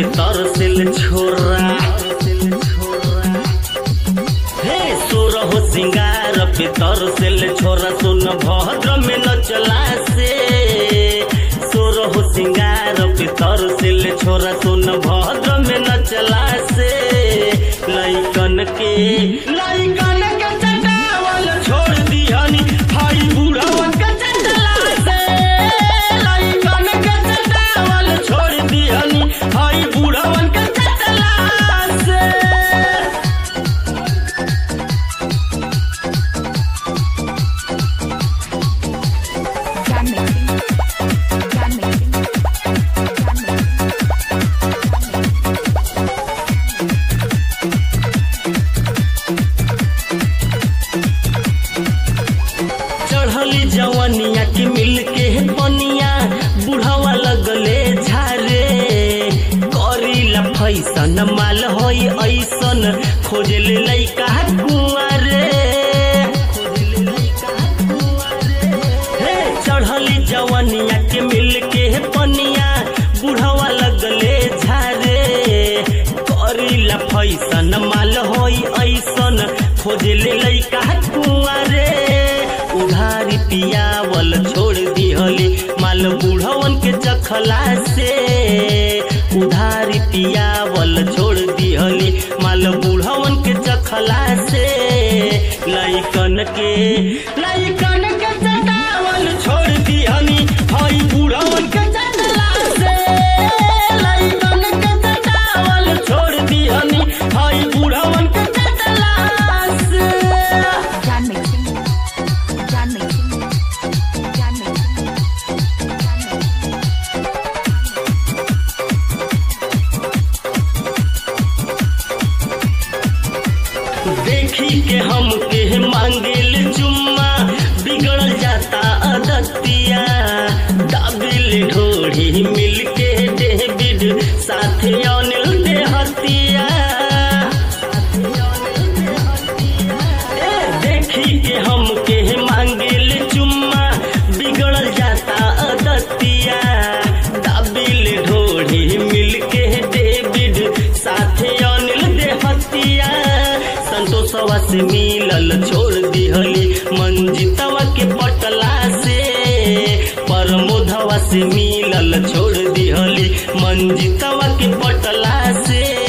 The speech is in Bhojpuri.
पे तरसेल छोरा। हे सोरह सिंगार पे तरसेल छोरा, सोनभद्र में नचला से। सोरह सिंगार पे तरसेल छोरा, सोनभद्र में नचला से। लइकन के चटावल छोड़ दिहनी भाई बुढ़वन के चटला से। लइकन के चटावल छोड़ दिहनी भाई बुढ़वन के चटला से। चढ़ली जवनिया के मिल के पनिया, बुढ़ावा लगले झारे। करीला फैसन माल होई ऐसन, खोजले लइका कुंवारे। हे चढ़ली जवनिया के मिल के पनिया, बुढ़ावा लगले झारे। करीला फैसन माल होई ऐसन, खोजले लइका कुंवारे। उधारी पियावल छोड़ दिहली माल बुढ़वन के चखला से। उधारी पियावल छोड़ दिहली माल बुढ़वन के चखला से। लइकन के चटावल छोड़ दिहनी भाई बुढ़वन के चटला से। लइकन के चटावल छोड़ दिहनी भाई बुढ़वन के चटला से। देखी के हम के मांगेल चुम्मा, बिगड़ जाता अदतिया। दाबिल ढोड़ी मिल के डेविड साथे अनिल देहतिया। देखी के हम के मांगेल चुम्मा, बिगड़ जाता अदतिया। दाबिल ढोड़ी मिल के डेविड साथे अनिल देहतिया। संतोषवा से मिलल छोड़ दिहली मंजितवा के पटला से। प्रमोदवा से मिलल छोड़ दिहली मंजितवा के पटला से।